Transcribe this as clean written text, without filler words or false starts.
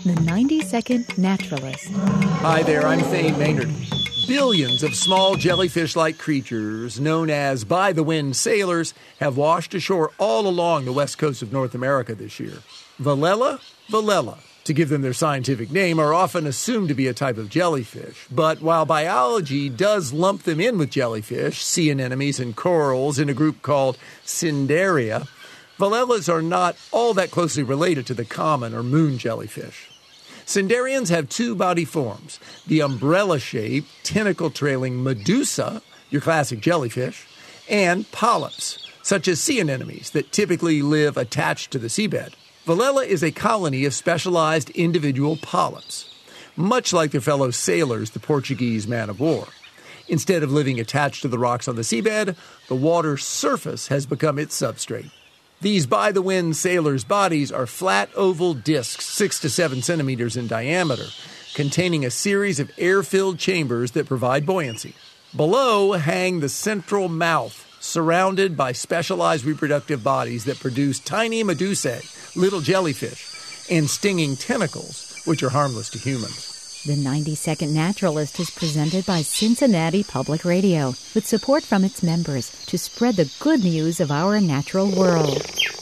The 90-Second Naturalist. Hi there, I'm Thane Maynard. Billions of small jellyfish-like creatures, known as by-the-wind sailors, have washed ashore all along the west coast of North America this year. Velella, to give them their scientific name, are often assumed to be a type of jellyfish. But while biology does lump them in with jellyfish, sea anemones, and corals in a group called Cnidaria, Velellas are not all that closely related to the common or moon jellyfish. Cnidarians have two body forms: the umbrella-shaped, tentacle-trailing medusa, your classic jellyfish, and polyps, such as sea anemones that typically live attached to the seabed. Velella is a colony of specialized individual polyps, much like their fellow sailors, the Portuguese man-of-war. Instead of living attached to the rocks on the seabed, the water's surface has become its substrate. These by-the-wind sailors' bodies are flat oval discs 6 to 7 centimeters in diameter, containing a series of air-filled chambers that provide buoyancy. Below hang the central mouth, surrounded by specialized reproductive bodies that produce tiny medusae, little jellyfish, and stinging tentacles, which are harmless to humans. The 90-Second Naturalist is presented by Cincinnati Public Radio with support from its members to spread the good news of our natural world.